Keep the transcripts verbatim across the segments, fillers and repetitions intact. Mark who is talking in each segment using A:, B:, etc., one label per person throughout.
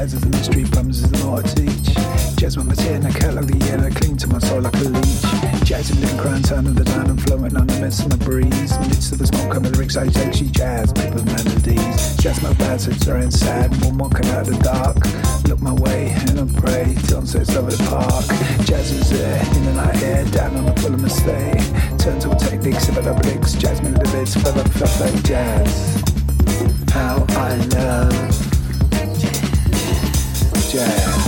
A: Jazz is a mystery, promises the more to teach. Jazz with my tear and I cut like the yellow, cling to my soul like a leech. Jazz in the crown, turn of the down and flowing on the midst of the breeze. Midst of the smoke, coming the rigs, I take she jazz, people melodies. Jazz my bad, so it's very sad, one walking out of the dark. Look my way and I pray, till it's over the park. Jazz is there, in the night air, down on the full of mistake. Turn to a technique, sip it up licks, jazz melodies, fell up, felt like jazz. How I love jazz.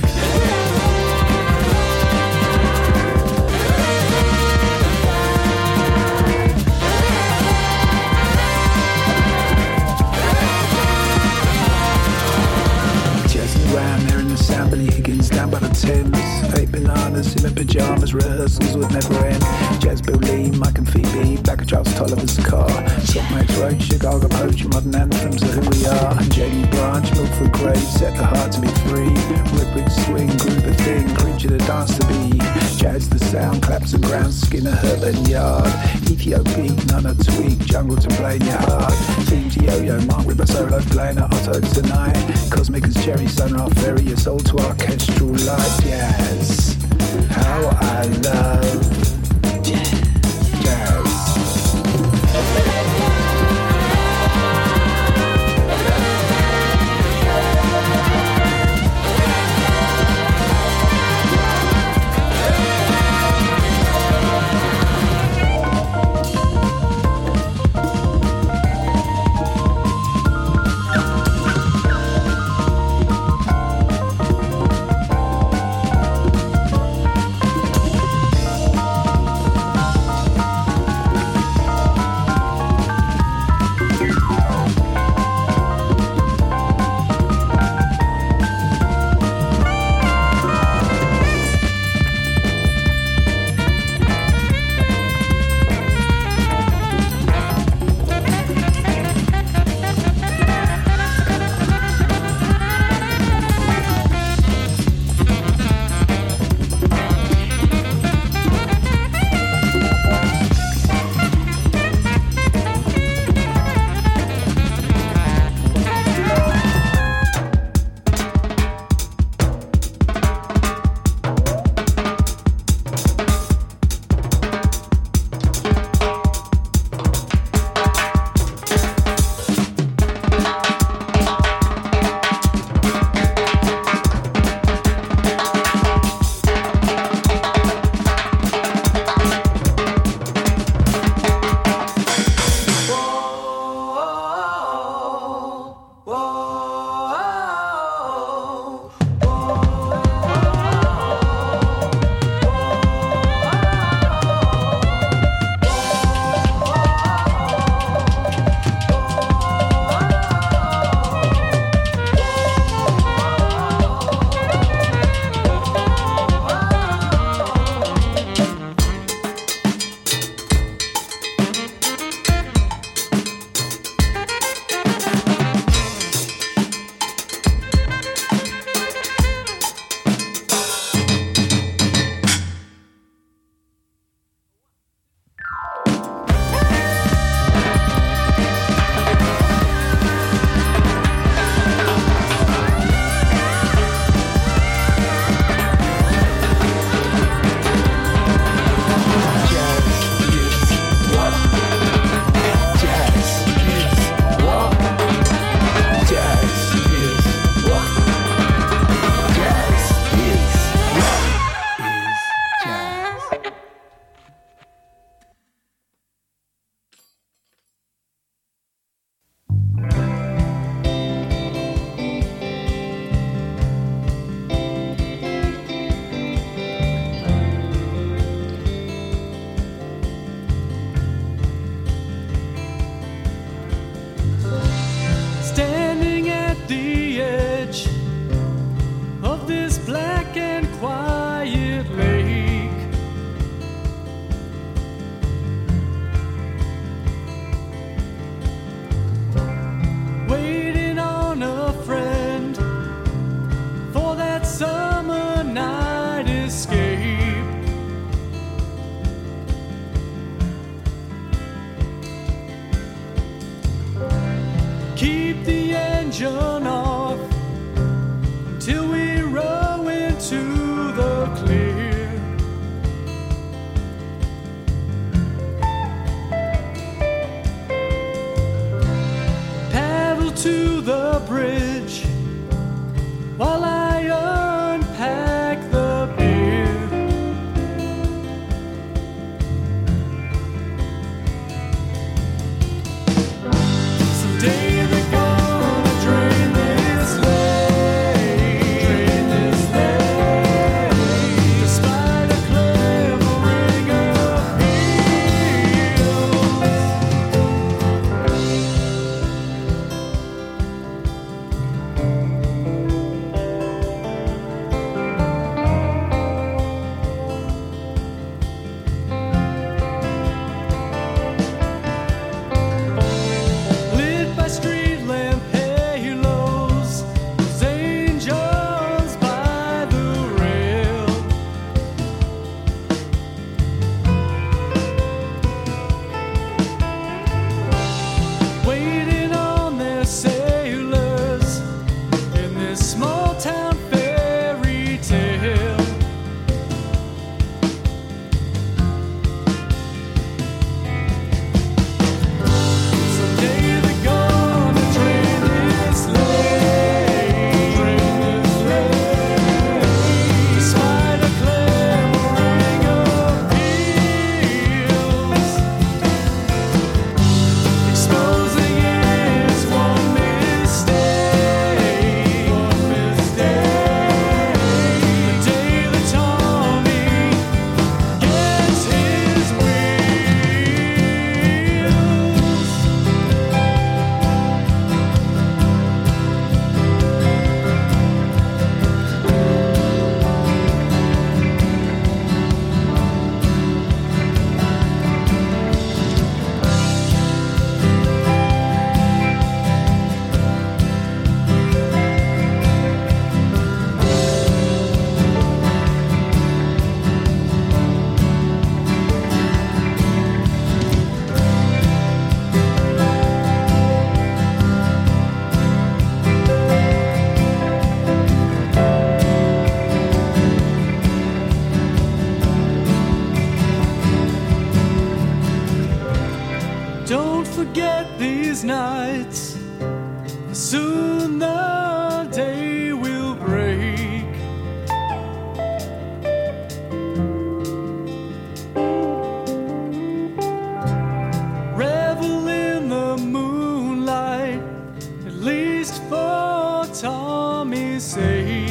A: Around there in the sound, Billy Higgins down by the Thames. Eight bananas in my pajamas, rehearsals would never end. Jazz Bill Lee, Mike and Phoebe, back of Charles Tolliver's car. Silk Max Road, Chicago Poach, modern anthems of who we are. And Jamie Branch, Milford Grave, set the heart to be free. Riprid swing, group of thing, creature to dance to be. Jazz the sound, claps the ground, Skinner, Herbert Yard. Ethiopia, none a tweak, jungle to play in your heart. Team Yo-Yo, Mark with a solo playing at Otto tonight. Cosmic as Jerry Sun. Our very soul to orchestral light jazz. How I love jazz. Jazz.
B: soon the day will break. Revel in the moonlight, at least for Tommy's sake.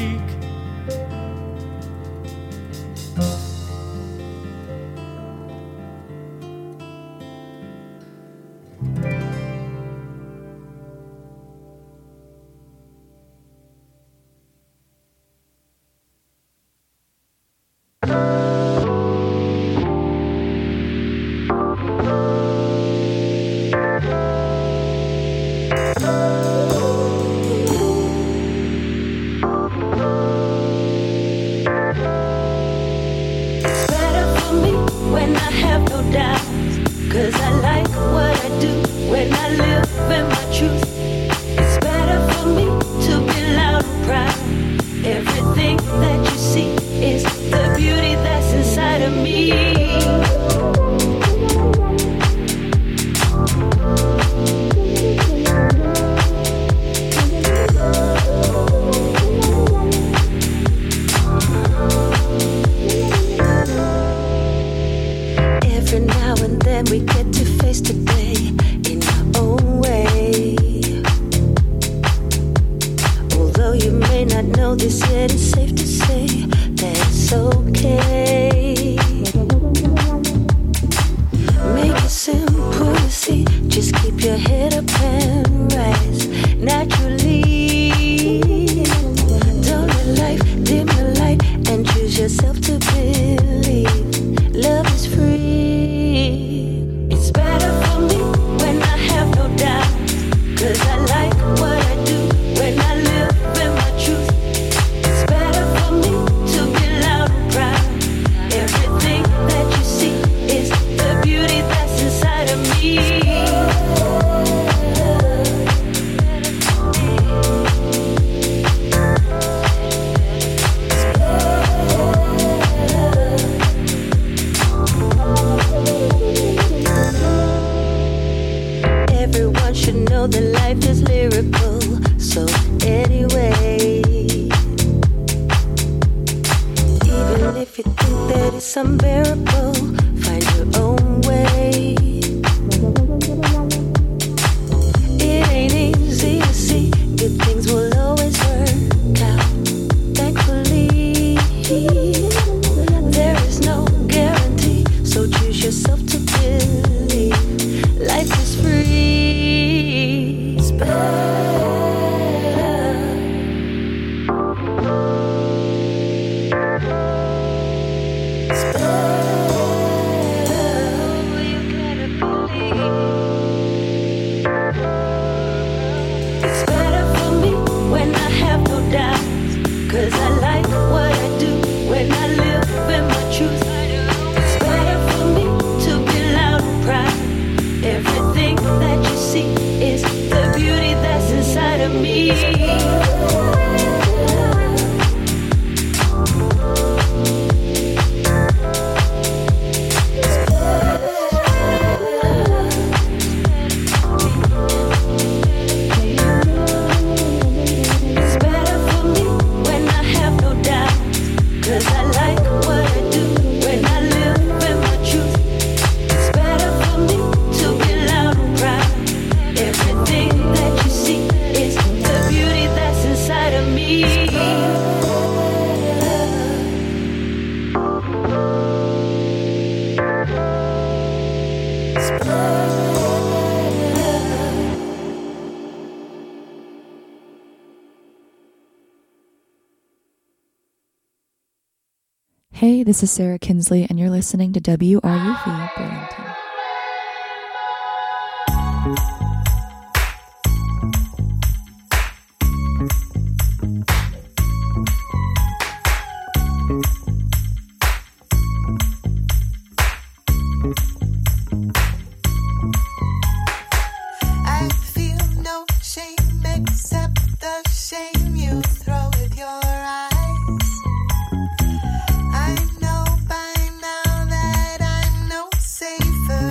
C: Hey, this is Sarah Kinsley, and you're listening to W R U V Burlington.
D: I feel no shame except the shame you throw with your eyes. I know by now that I'm no safer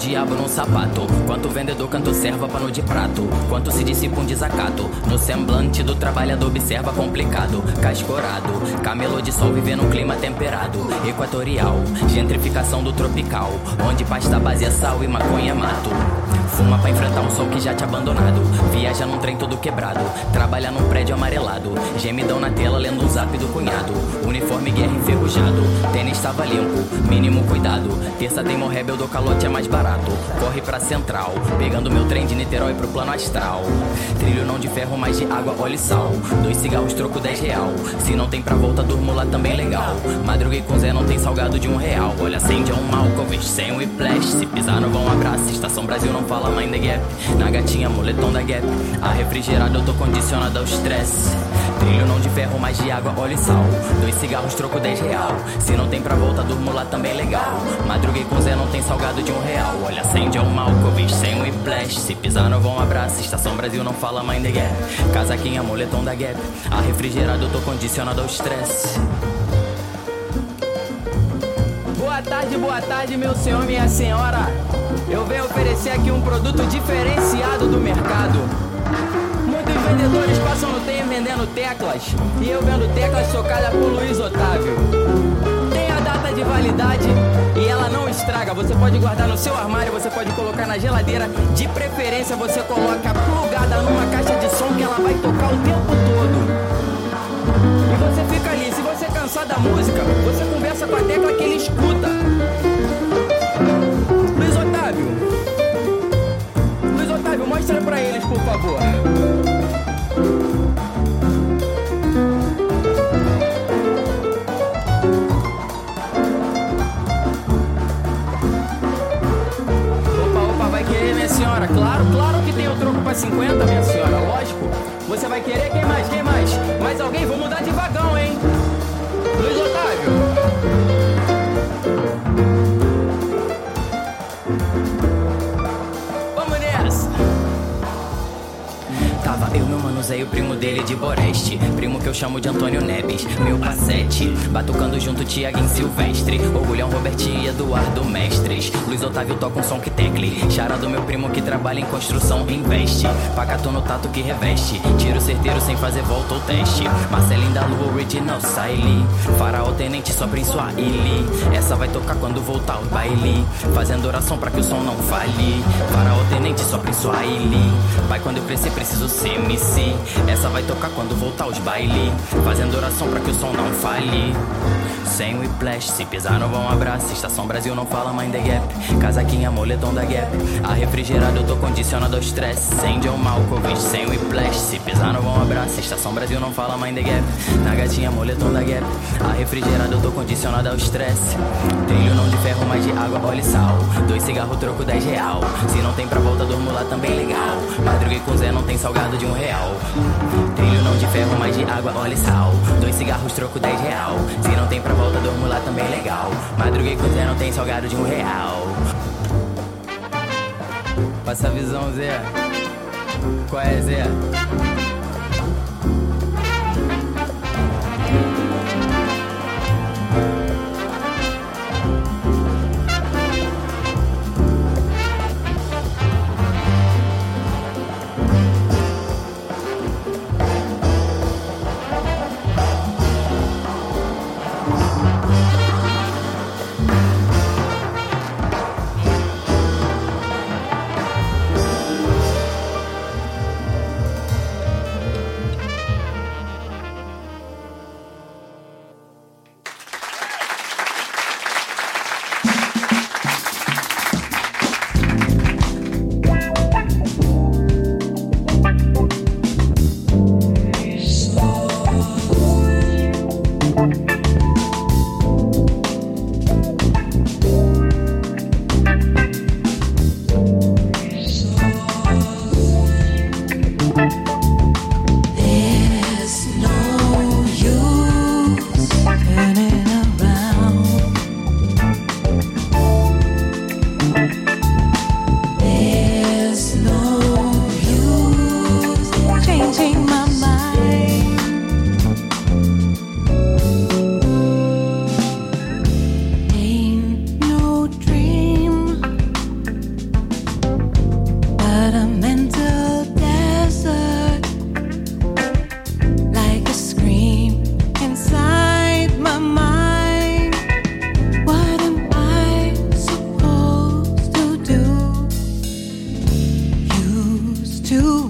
E: diabo num sapato. Quanto vendedor cantou serva pano de prato. Quanto se dissipa um desacato. No semblante do trabalhador observa complicado. Cascorado, camelô de sol vivendo um clima temperado. Equatorial, gentrificação do tropical. Onde pasta base é sal e maconha é mato. Fuma pra enfrentar um sol que já te abandonado. Viaja num trem todo quebrado. Trabalha num prédio amarelado. Gemidão na tela lendo um zap do cunhado. Uniforme guerra enferrujado. Tênis tava limpo, mínimo cuidado. Terça tem morrebel do calote é mais barato. Corre pra central, pegando meu trem de Niterói pro plano astral. Trilho não de ferro, mas de água, óleo e sal. Dois cigarros, troco dez real. Se não tem pra volta, durmo lá também legal. Madruguei com Zé, não tem salgado de um real. Olha, acende é um Malkovich, sem o Whiplash. Se pisar no vão, abraça. Estação Brasil não fala Mind the Gap. Na gatinha, moletom da Gap. A refrigerada eu tô condicionado ao stress. Trilho não de ferro, mas de água, óleo e sal. Dois cigarros, troco dez real. Se não tem pra volta, durmo lá também legal. Madruguei com Zé, não tem salgado de um real. Olha, acende é um Malkovich, sem o Whiplash. Se pisar no vão, abraça. Estação Brasil não fala Mind the Gap. Casaquinha, moletom da Gap. A refrigerada eu tô condicionado ao stress. Boa tarde, boa tarde, meu senhor, minha senhora. Eu venho oferecer aqui um produto diferenciado do mercado. Muitos vendedores passam no tempo vendendo teclas. E eu vendo teclas tocadas por Luiz Otávio. Tem a data de validade e ela não estraga. Você pode guardar no seu armário, você pode colocar na geladeira. De preferência você coloca plugada numa caixa de som que ela vai tocar o tempo todo. E você fica ali, se você cansar da música, você conversa com a tecla que ele escuta. Luiz Otávio, Luiz Otávio, mostra pra eles, por favor. Opa, opa, vai querer, minha senhora? Claro, claro que tem o troco pra cinquenta, minha senhora, lógico. Você vai querer? Quem mais? Quem mais? Mais alguém? Vou mudar de vagão, hein? Luiz Otávio. Vamos nessa. Tava eu, meu mano Zé e o primo dele de Boreste. Primo que eu chamo de Antônio Neves. Meu passete, batucando junto Tiaguinho Silvestre. Orgulhão Robertinho e Eduardo Mestres. Luiz Otávio toca um som que tecle. Chara do meu primo que trabalha em construção investe. Pacato no tato que reveste. Tiro certeiro sem fazer volta ou teste. Marcelinho da Lua original Saili. Faraó tenente só em Swahili. Essa vai tocar quando voltar o baile. Fazendo oração pra que o som não falhe. Faraó tenente só em Swahili. Vai quando eu crescer preciso ser M C. Essa vai tocar quando voltar os baile. Fazendo oração pra que o som não falhe. Sem o Whiplash, se pisar no vão abraça. Estação Brasil não fala Mind the Gap. Casaquinha, moletom da Gap. A refrigerada eu tô condicionado ao stress. Sem John Malkovich, sem o Whiplash. Se pisar no vão abraça. Estação Brasil não fala Mind the Gap. Na gatinha, moletom da Gap. A refrigerada eu tô condicionado ao stress. Trilho não de ferro, mas de água, óleo e sal. Dois cigarros, troco dez real. Se não tem pra volta, durmo lá também legal. Madruguei com Zé, não tem salgado de um real. Trilho não de ferro, mas de água, óleo e sal. Dois cigarros, troco dez real. Se não tem pra volta, durmo lá também legal. Madruguei com Zé, não tem salgado de um real. Passa a visão, Zé. Qual é, Zé?
D: but a mental desert, like a scream inside my mind. What am I supposed to do? Used to